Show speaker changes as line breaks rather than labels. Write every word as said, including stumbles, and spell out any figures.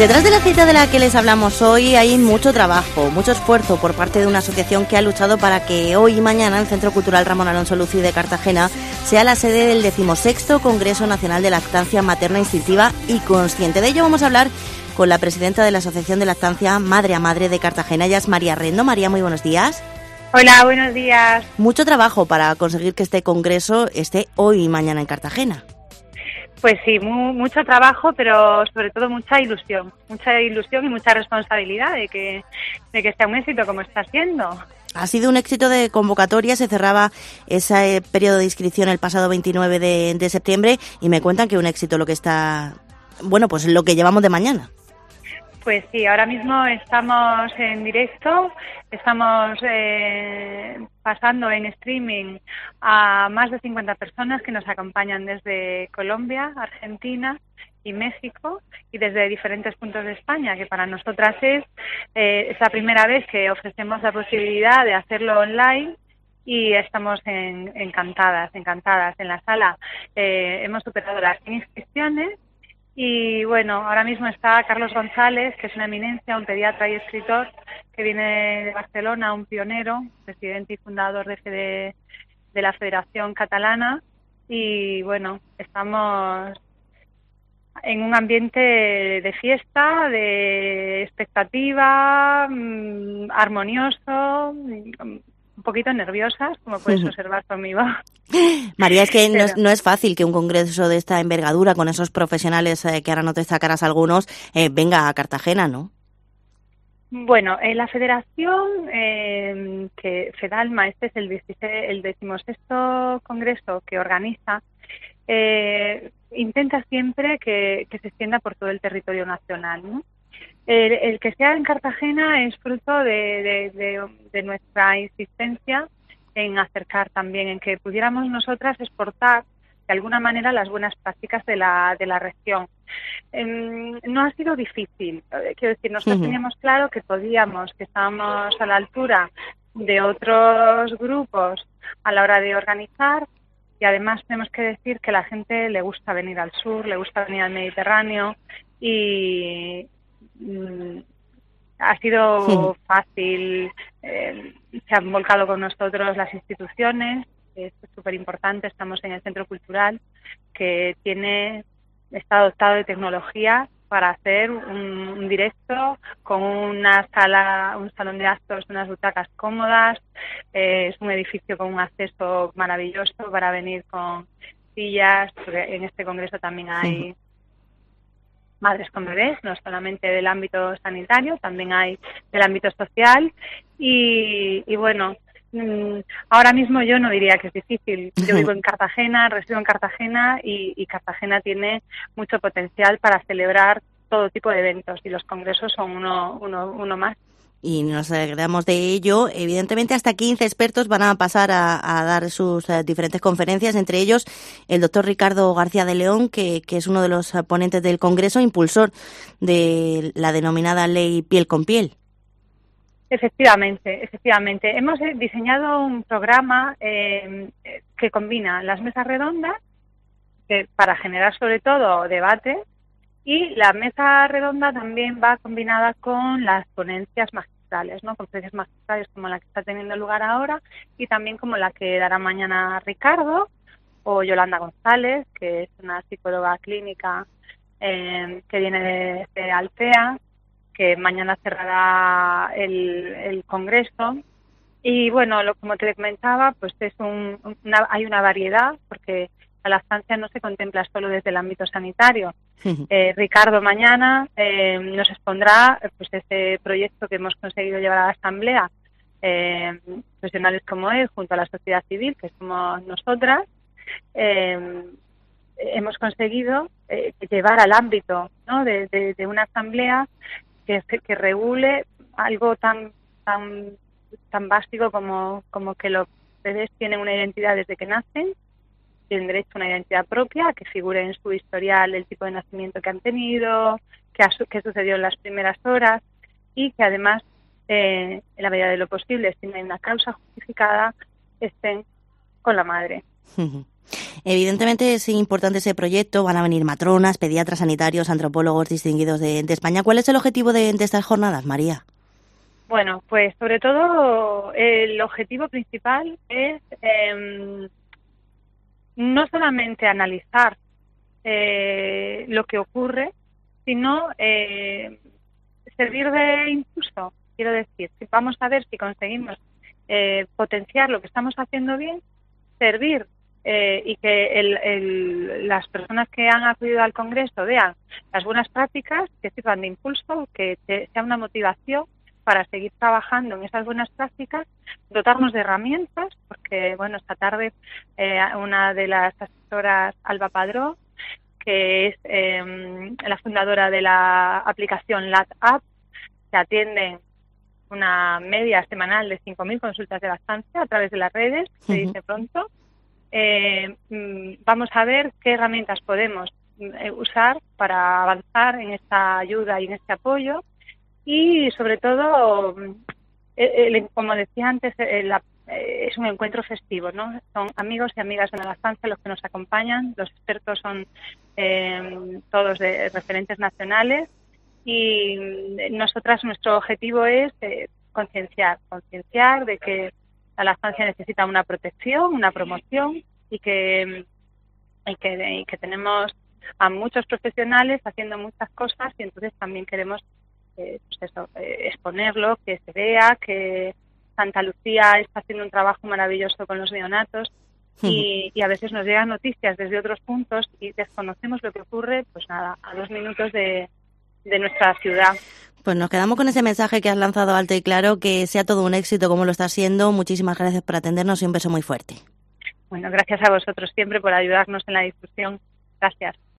Detrás de la cita de la que les hablamos hoy hay mucho trabajo, mucho esfuerzo por parte de una asociación que ha luchado para que hoy y mañana el Centro Cultural Ramón Alonso Luci de Cartagena sea la sede del decimosexto Congreso Nacional de Lactancia Materna Instintiva y Consciente. De ello vamos a hablar con la presidenta de la Asociación de Lactancia Madre a Madre de Cartagena. Ella es María Rendo. María, muy buenos días.
Hola, buenos días.
Mucho trabajo para conseguir que este congreso esté hoy y mañana en Cartagena.
Pues sí, mu- mucho trabajo, pero sobre todo mucha ilusión, mucha ilusión y mucha responsabilidad de que, de que sea un éxito como está siendo.
Ha sido un éxito de convocatoria, se cerraba ese eh, periodo de inscripción el pasado veintinueve de, de septiembre y me cuentan que un éxito lo que está, bueno, pues lo que llevamos de mañana.
Pues sí, ahora mismo estamos en directo, estamos eh, pasando en streaming a más de cincuenta personas que nos acompañan desde Colombia, Argentina y México y desde diferentes puntos de España, que para nosotras es, eh, es la primera vez que ofrecemos la posibilidad de hacerlo online. Y estamos en, encantadas, encantadas. En la sala eh, hemos superado las inscripciones. Y bueno, ahora mismo está Carlos González, que es una eminencia, un pediatra y escritor que viene de Barcelona, un pionero, presidente y fundador de, Fede, de la Federación Catalana. Y bueno, estamos en un ambiente de fiesta, de expectativa, mmm, armonioso, un poquito nerviosas, como puedes observar conmigo.
María, es que
Pero...
no, es, no es fácil que un congreso de esta envergadura, con esos profesionales eh, que ahora no te destacarás algunos, eh, venga a Cartagena, ¿no?
Bueno, en la federación, eh, que FEDALMA, este es el, dieciséis, el decimosexto congreso que organiza, eh, intenta siempre que, que se extienda por todo el territorio nacional, ¿no? El, el que sea en Cartagena es fruto de, de, de, de nuestra insistencia en acercar también, en que pudiéramos nosotras exportar de alguna manera las buenas prácticas de la, de la región. Eh, no ha sido difícil, quiero decir, nosotros uh-huh. teníamos claro que podíamos, que estábamos a la altura de otros grupos a la hora de organizar y además tenemos que decir que a la gente le gusta venir al sur, le gusta venir al Mediterráneo y ha sido sí. fácil, eh, se han volcado con nosotros las instituciones, es súper importante, estamos en el Centro Cultural que tiene, está dotado de tecnología para hacer un, un directo con una sala, un salón de actos, unas butacas cómodas, eh, es un edificio con un acceso maravilloso para venir con sillas, porque en este congreso también hay sí. madres con bebés, no solamente del ámbito sanitario, también hay del ámbito social y, y bueno, mmm, ahora mismo yo no diría que es difícil. Yo vivo en Cartagena, resido en Cartagena y, y Cartagena tiene mucho potencial para celebrar todo tipo de eventos y los congresos son uno, uno, uno más.
Y nos alegramos de ello. Evidentemente, hasta quince expertos van a pasar a, a dar sus uh, diferentes conferencias, entre ellos el doctor Ricardo García de León, que, que es uno de los ponentes del Congreso, impulsor de la denominada Ley Piel con Piel.
Efectivamente, efectivamente. Hemos diseñado un programa eh, que combina las mesas redondas que, para generar sobre todo debate. Y la mesa redonda también va combinada con las ponencias magistrales, ¿no? Conferencias magistrales como la que está teniendo lugar ahora y también como la que dará mañana Ricardo o Yolanda González, que es una psicóloga clínica eh, que viene de, de Altea, que mañana cerrará el, el congreso. Y bueno, lo, como te comentaba, pues es un, una, hay una variedad porque la lactancia no se contempla solo desde el ámbito sanitario. Eh, Ricardo mañana eh, nos expondrá pues ese proyecto que hemos conseguido llevar a la Asamblea, eh, profesionales como él, junto a la sociedad civil, que somos nosotras, eh, hemos conseguido eh, llevar al ámbito, ¿no? de, de, de una Asamblea que, que regule algo tan tan tan básico como, como que los bebés tienen una identidad desde que nacen, tienen derecho a una identidad propia, que figure en su historial el tipo de nacimiento que han tenido, qué, qué sucedió en las primeras horas y que además, eh, en la medida de lo posible, si no hay una causa justificada, estén con la madre.
Evidentemente es importante ese proyecto, van a venir matronas, pediatras, sanitarios, antropólogos distinguidos de, de España. ¿Cuál es el objetivo de, de estas jornadas, María?
Bueno, pues sobre todo el objetivo principal es eh, no solamente analizar eh, lo que ocurre, sino eh, servir de impulso. Quiero decir, vamos a ver si conseguimos eh, potenciar lo que estamos haciendo bien, servir eh, y que el, el, las personas que han acudido al Congreso vean las buenas prácticas, que sirvan de impulso, que te, sea una motivación para seguir trabajando en esas buenas prácticas, dotarnos de herramientas, porque bueno, esta tarde eh, una de las asesoras, Alba Padró, que es eh, la fundadora de la aplicación L A T App, que atienden una media semanal de cinco mil consultas de lactancia a través de las redes, se uh-huh. dice pronto. Eh, vamos a ver qué herramientas podemos eh, usar para avanzar en esta ayuda y en este apoyo. Y sobre todo, el, el, como decía antes, el, es un encuentro festivo, ¿no? Son amigos y amigas de la lactancia los que nos acompañan, los expertos son eh, todos de referentes nacionales y nosotras, nuestro objetivo es eh, concienciar, concienciar de que la lactancia necesita una protección, una promoción y que, y que, y que tenemos a muchos profesionales haciendo muchas cosas y entonces también queremos Eh, pues eso, eh, exponerlo, que se vea, que Santa Lucía está haciendo un trabajo maravilloso con los neonatos y, y a veces nos llegan noticias desde otros puntos y desconocemos lo que ocurre, pues nada, a dos minutos de, de nuestra ciudad.
Pues nos quedamos con ese mensaje que has lanzado alto y claro, que sea todo un éxito como lo está siendo. Muchísimas gracias por atendernos y un beso muy fuerte.
Bueno, gracias a vosotros siempre por ayudarnos en la difusión. Gracias.